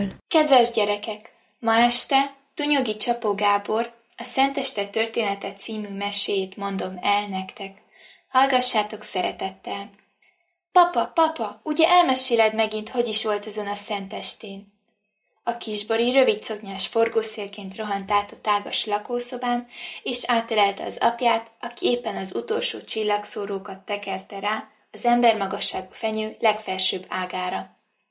Kedves gyerekek! Ma este Tunyogi Csapó Gábor a Szenteste története című meséjét mondom el nektek. Hallgassátok szeretettel! Papa, ugye elmeséled megint, hogy is volt azon a szentestén? A kisbori rövid szoknyás forgószélként rohant át a tágas lakószobán, és átelelte az apját, aki éppen az utolsó csillagszórókat tekerte rá az embermagasságú fenyő legfelsőbb ágára.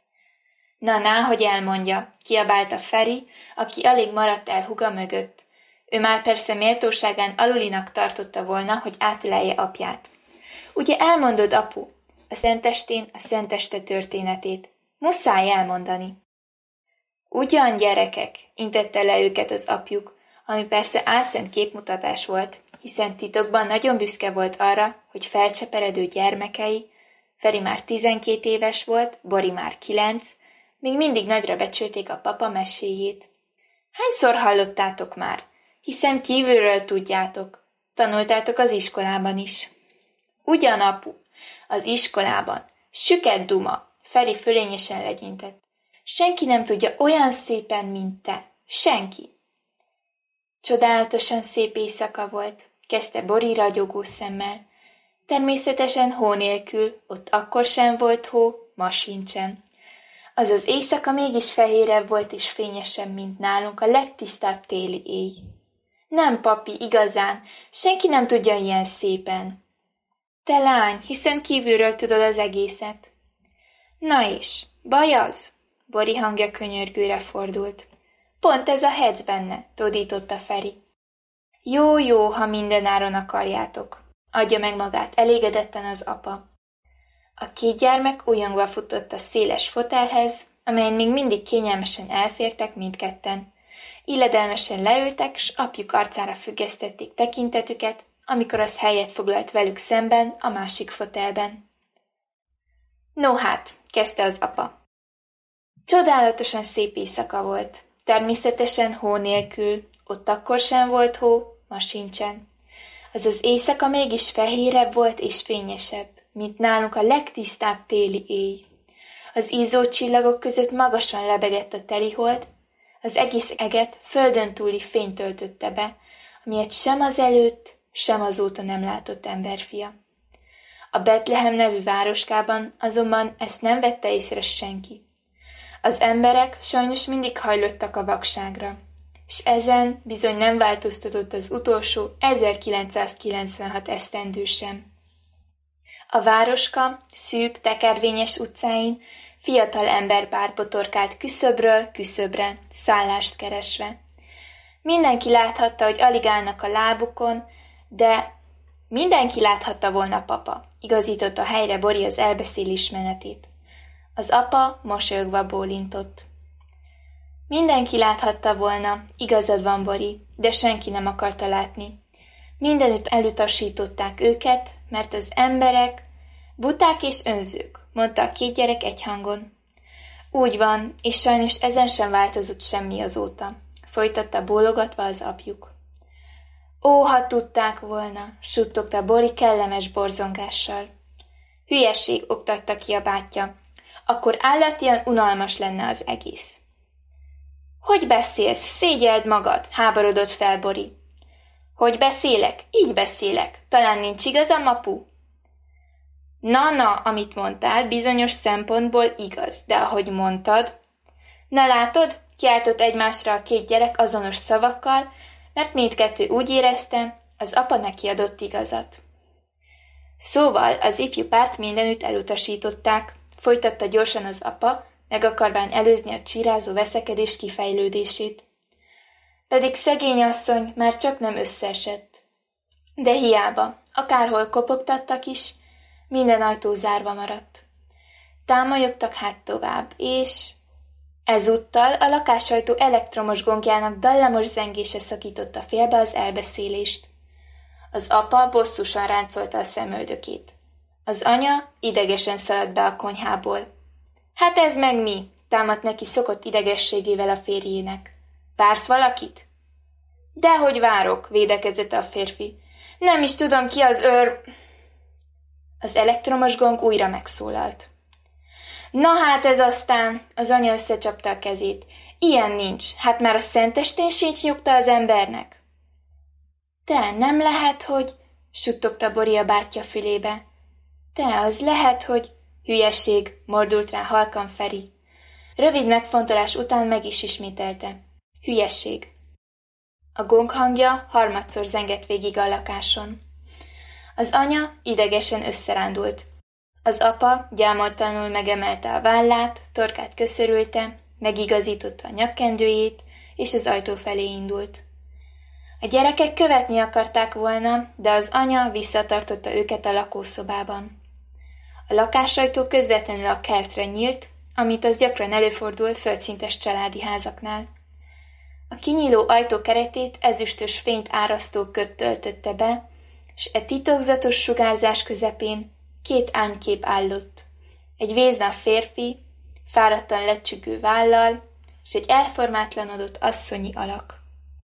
Na, hogy elmondja, kiabálta Feri, aki alig maradt el húga mögött. Ő már persze méltóságán alulinak tartotta volna, hogy átölelje apját. Ugye elmondod, apu, a szentestén a szenteste történetét. Muszáj elmondani. Ugyan, gyerekek, intette le őket az apjuk, ami persze álszent képmutatás volt, hiszen titokban nagyon büszke volt arra, hogy felcseperedő gyermekei, Feri már 12 éves volt, Bori már 9, még mindig nagyra becsülték a papa meséjét. Hányszor hallottátok már? Hiszen kívülről tudjátok. Tanultátok az iskolában is. Ugyan, apu, az iskolában. Süket duma, Feri fölényesen legyintett. Senki nem tudja olyan szépen, mint te. Senki. Csodálatosan szép éjszaka volt, kezdte Bori ragyogó szemmel. Természetesen hó nélkül, ott akkor sem volt hó, ma sincsen. Azaz éjszaka mégis fehérebb volt és fényesebb, mint nálunk a legtisztább téli éj. Nem, papi, igazán, senki nem tudja ilyen szépen. Te lány, hiszen kívülről tudod az egészet. Na és, baj az? Bori hangja könyörgőre fordult. Pont ez a hec benne, tódította Feri. Jó, ha mindenáron akarjátok. Adja meg magát elégedetten az apa. A két gyermek újongva futott a széles fotelhez, amelyen még mindig kényelmesen elfértek mindketten. Illedelmesen leültek, s apjuk arcára függesztették tekintetüket, amikor az helyet foglalt velük szemben a másik fotelben. No hát, kezdte az apa. Csodálatosan szép éjszaka volt. Természetesen hó nélkül, ott akkor sem volt hó, ma sincsen. Az éjszaka mégis fehérebb volt és fényesebb, mint nálunk a legtisztább téli éj. Az izzó csillagok között magasan lebegett a telihold, az egész eget földön túli fény töltötte be, amilyet sem az előtt, sem azóta nem látott emberfia. A Betlehem nevű városkában azonban ezt nem vette észre senki. Az emberek sajnos mindig hajlottak a vakságra, és ezen bizony nem változtatott az utolsó 1996 esztendő sem. A városka szűk, tekervényes utcáin fiatal emberpár botorkált küszöbről küszöbre, szállást keresve. Mindenki láthatta, hogy alig állnak a lábukon, de mindenki láthatta volna, papa, igazította helyre Bori az elbeszélés menetét. Az apa mosolyogva bólintott. Mindenki láthatta volna, igazad van, Bori, de senki nem akarta látni. Mindenütt elutasították őket, mert az emberek buták és önzők, mondta a két gyerek egyhangon. Úgy van, és sajnos ezen sem változott semmi azóta, folytatta bólogatva az apjuk. Ó, ha tudták volna, suttogta Bori kellemes borzongással. Hülyeség, oktatta ki a bátyja, akkor állatian unalmas lenne az egész. Hogy beszélsz? Szégyeld magad, háborodott fel Bori. Hogy beszélek? Így beszélek. Talán nincs igazam, apu? Na, amit mondtál, bizonyos szempontból igaz, de ahogy mondtad... Na látod, kiáltott egymásra a két gyerek azonos szavakkal, mert mindkettő úgy érezte, az apa neki adott igazat. Szóval az ifjú párt mindenütt elutasították, folytatta gyorsan az apa, meg akarván előzni a csírázó veszekedés kifejlődését. Pedig szegény asszony már csak nem összeesett. De hiába, akárhol kopogtattak is, minden ajtó zárva maradt. Támolyogtak hát tovább, és... Ezúttal a lakásajtó elektromos gongjának dallamos zengése szakította félbe az elbeszélést. Az apa bosszusan ráncolta a szemöldökét. Az anya idegesen szaladt be a konyhából. Hát ez meg mi? Támadt neki szokott idegességével a férjének. Vársz valakit? Dehogy várok, védekezett a férfi. Nem is tudom, ki az Az elektromos gong újra megszólalt. Na hát ez aztán, az anya összecsapta a kezét. Ilyen nincs, hát már a szentestén sincs nyugta az embernek. Te, nem lehet, hogy... suttogta Bori a bátyja fülébe. Te, az lehet, hogy... Hülyeség, mordult rá halkan Feri. Rövid megfontolás után meg is ismételte. Hülyeség. A gong hangja harmadszor zengett végig a lakáson. Az anya idegesen összerándult. Az apa gyámoltalanul megemelte a vállát, torkát köszörülte, megigazította a nyakkendőjét, és az ajtó felé indult. A gyerekek követni akarták volna, de az anya visszatartotta őket a lakószobában. A lakásajtó közvetlenül a kertre nyílt, amit az gyakran előfordul földszintes családi házaknál. A kinyíló ajtó keretét ezüstös fényt árasztó köt töltötte be, s e titokzatos sugárzás közepén 2 árnykép állott. Egy véznap férfi, fáradtan lecsüggő vállal, s egy elformátlanodott asszonyi alak.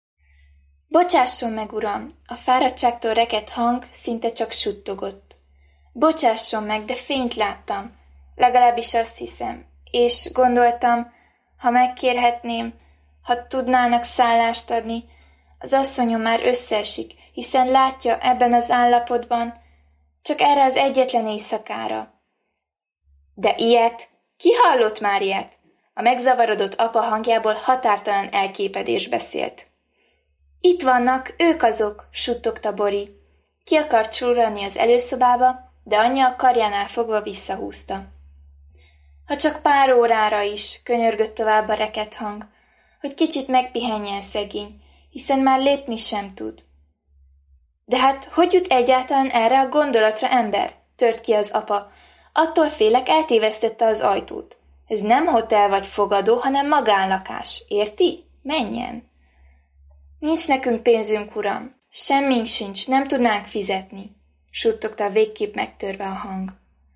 Bocsásson meg, uram! A fáradtságtól rekedt hang szinte csak suttogott. Bocsásson meg, de fényt láttam. Legalábbis azt hiszem. És gondoltam, ha megkérhetném, ha tudnának szállást adni, az asszonyom már összeesik, hiszen látja ebben az állapotban, csak erre az egyetlen éjszakára. De ilyet? Ki hallott már ilyet? A megzavarodott apa hangjából határtalan elképedés beszélt. Itt vannak, ők azok, suttogta Bori. Ki akart csurranni az előszobába, de anyja a karjánál fogva visszahúzta. Ha csak pár órára is, könyörgött tovább a rekedt hang, hogy kicsit megpihenjen szegény, hiszen már lépni sem tud. De hát hogy jut egyáltalán erre a gondolatra ember? Tört ki az apa. Attól félek, eltévesztette az ajtót. Ez nem hotel vagy fogadó, hanem magánlakás. Érti? Menjen! Nincs nekünk pénzünk, uram. Semmink sincs, nem tudnánk fizetni, suttogta végképp megtörve a hang.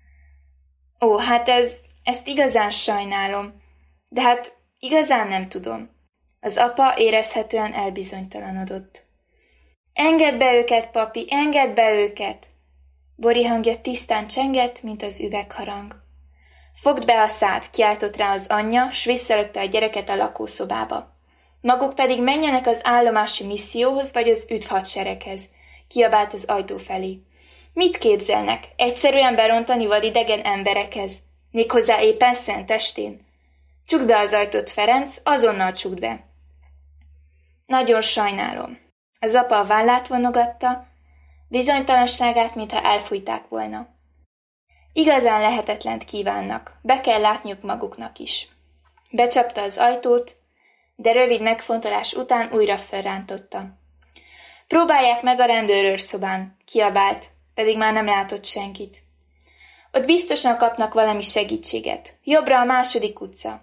Ó, hát ezt igazán sajnálom, de hát igazán nem tudom. Az apa érezhetően elbizonytalanodott. Engedd be őket, papi, engedd be őket! Bori hangja tisztán csengett, mint az üvegharang. Fogd be a szád, kiáltott rá az anyja, s visszalökte a gyereket a lakószobába. Maguk pedig menjenek az állomási misszióhoz vagy az üdvhadsereghez, kiabált az ajtó felé. Mit képzelnek? Egyszerűen berontani vadidegen emberekhez, méghozzá éppen szentestén? Csukd be az ajtót, Ferenc, azonnal csukd be. Nagyon sajnálom. Az apa a vállát vonogatta, bizonytalanságát, mintha elfújták volna. Igazán lehetetlent kívánnak, be kell látniuk maguknak is. Becsapta az ajtót, de rövid megfontolás után újra felrántotta. Próbálják meg a rendőrőrszobán, kiabált, pedig már nem látott senkit. Ott biztosan kapnak valami segítséget. Jobbra a 2. utca.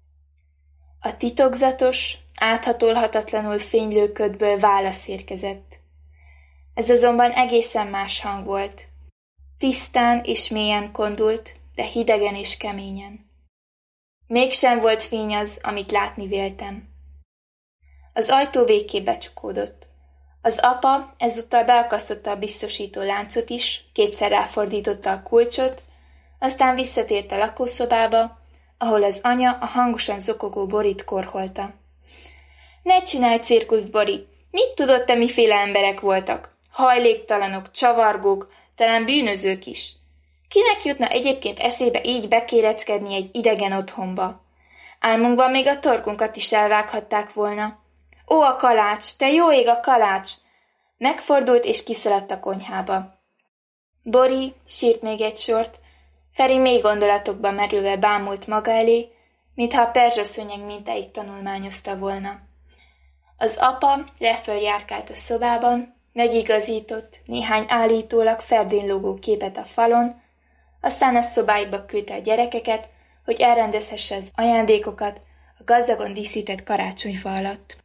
A titokzatos, áthatolhatatlanul fénylő ködből válasz érkezett. Ez azonban egészen más hang volt. Tisztán és mélyen kondult, de hidegen és keményen. Mégsem volt fény az, amit látni véltem. Az ajtó végképp becsukódott. Az apa ezúttal beakasztotta a biztosító láncot is, 2-szer ráfordította a kulcsot, aztán visszatért a lakószobába, ahol az anya a hangosan zokogó Borit korholta. Ne csinálj cirkuszt, Bori! Mit tudod te, miféle emberek voltak? Hajléktalanok, csavargók, talán bűnözők is. Kinek jutna egyébként eszébe így bekéreckedni egy idegen otthonba? Álmunkban még a torkunkat is elvághatták volna. Ó, a kalács! Te jó ég a kalács! Megfordult és kiszaladt a konyhába. Bori sírt még egy sort, Feri mély gondolatokba merülve bámult maga elé, mintha a perzsaszőnyeg mintáit tanulmányozta volna. Az apa leföl járkált a szobában, megigazított néhány állítólag ferdén lógó képet a falon, aztán a szobáikba küldte a gyerekeket, hogy elrendezhesse az ajándékokat a gazdagon díszített karácsonyfa alatt.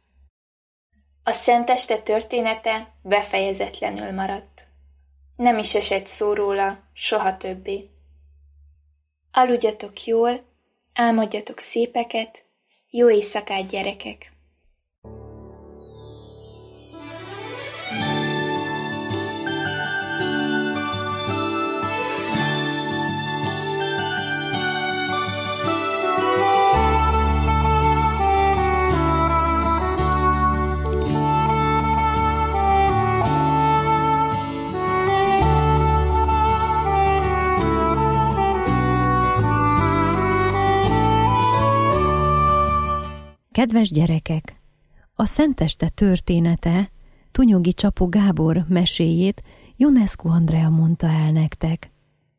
A szenteste története befejezetlenül maradt. Nem is esett szó róla soha többé. Aludjatok jól, álmodjatok szépeket, jó éjszakát, gyerekek! Kedves gyerekek! A Szenteste története, Tunyogi Csapó Gábor meséjét Ionescu Andrea mondta el nektek.